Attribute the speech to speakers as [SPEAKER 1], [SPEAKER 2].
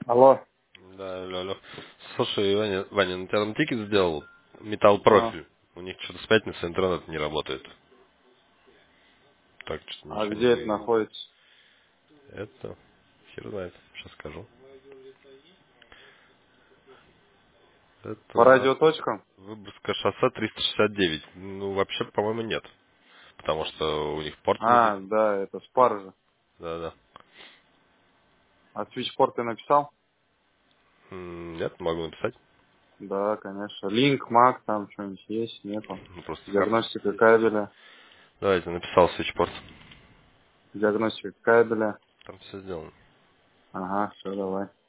[SPEAKER 1] Алло.
[SPEAKER 2] Да, алло, алло. Слушай, Ваня, на тебя там тикет сделал? Металл
[SPEAKER 1] А,
[SPEAKER 2] профиль. У них что-то с пятницы интернет не работает. Так, что-то
[SPEAKER 1] а
[SPEAKER 2] ничего
[SPEAKER 1] где
[SPEAKER 2] не
[SPEAKER 1] это
[SPEAKER 2] видно.
[SPEAKER 1] находится?
[SPEAKER 2] Это, хер знает, сейчас скажу. Это
[SPEAKER 1] По
[SPEAKER 2] у нас
[SPEAKER 1] радиоточкам?
[SPEAKER 2] Выборгское шоссе 369. Ну, вообще, по-моему, нет. Потому что у них порт
[SPEAKER 1] А,
[SPEAKER 2] лежит.
[SPEAKER 1] да, это спаржа.
[SPEAKER 2] Да-да.
[SPEAKER 1] А свитчпорт ты написал?
[SPEAKER 2] Нет, могу написать.
[SPEAKER 1] Да, конечно. Линк, мак, там что-нибудь есть, нету.
[SPEAKER 2] Ну, просто карта
[SPEAKER 1] Диагностика
[SPEAKER 2] есть.
[SPEAKER 1] кабеля.
[SPEAKER 2] Давайте, написал свитчпорт.
[SPEAKER 1] Диагностика кабеля.
[SPEAKER 2] Там все сделано.
[SPEAKER 1] Ага, все, давай.